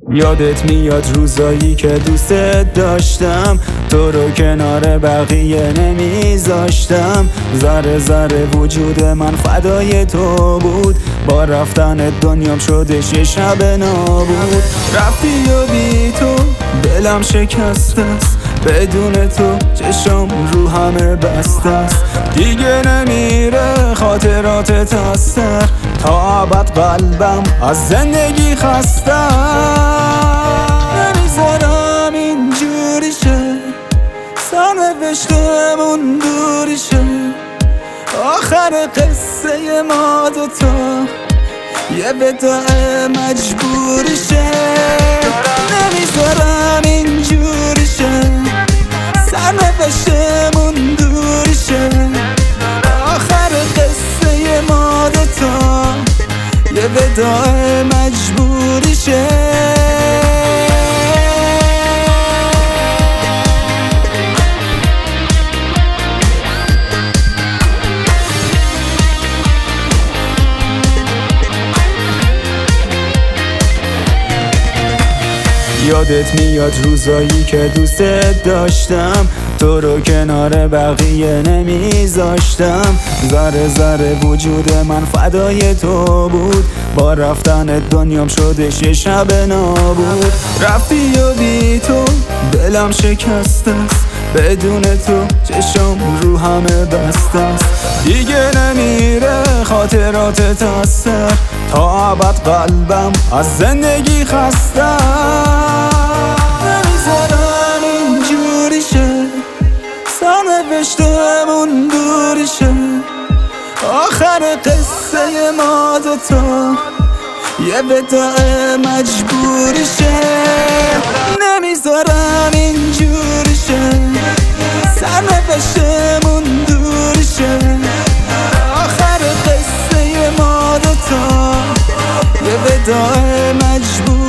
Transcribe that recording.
یادت میاد روزایی که دوستت داشتم، تو رو کنار بقیه نمیذاشتم. ذره ذره وجود من فدای تو بود، با رفتن دنیام شدش یه شب نابود. رفتی و بی تو دلم شکسته است، بدون تو چشم رو همه بسته است. دیگه نمیره خاطراتت از سر، تا ابد قلبم از زندگی خسته. نمیذارم اینجوری شه، سرنوشتمون دوری شه. آخر قصه ما دوتا یه وداع مجبوری شه. نمیذارم اینجوری شه، سرنوشتمون دوری شه. آخر قصه ما دوتا یه وداع مجبوری شه. یادت میاد روزایی که دوستت داشتم، تو رو کنار بقیه نمیذاشتم. ذره ذره وجود من فدای تو بود، با رفتن دنیام شدش یه شب نابود. رفتی و بی تو دلم شکسته است، بدون تو چشم رو همه بسته است. دیگه نمیره خاطراتت از سر، تا ابد قلبم از زندگی خسته. نمیذارم اینجوری شه، سرنوشتمون دوری شه. آخر قصه ما دوتا یه وداع مجبوری شه. نمیذارم اینجوری شه، سرنوشتمون دوری شه. آخر قصه ما دوتا یه وداع مجبوری شه.